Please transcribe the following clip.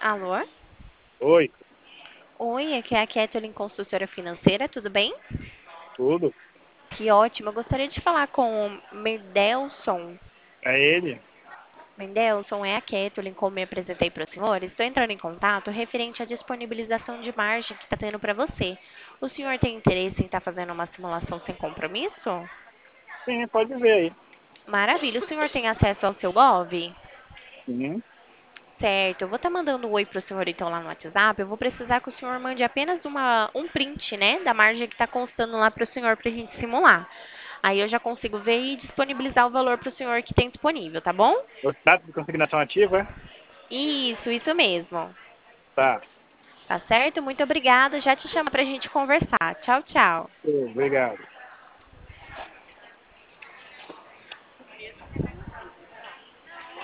Alô? Oi, Oi, aqui é a Kathleen, consultora financeira, tudo bem? tudo? Que ótimo, eu gostaria de falar com o Mendelson. É ele? Mendelson, é a Kathleen, como me apresentei para o senhor. Estou entrando em contato referente à disponibilização de margem que está tendo para você. O senhor tem interesse em estar fazendo uma simulação sem compromisso? Sim, pode ver aí. Maravilha, o senhor tem acesso ao seu Gov? Sim, Certo, eu vou estar mandando um oi para o senhor então lá no WhatsApp. Eu vou precisar que o senhor mande apenas um print, né, da margem que está constando lá para o senhor para a gente simular. Aí eu já consigo ver e disponibilizar o valor para o senhor que tem disponível, tá bom? o status de consignação ativa, é? Isso mesmo. Tá. Tá certo? Muito obrigada. Já te chamo para a gente conversar. Tchau, tchau. Obrigado.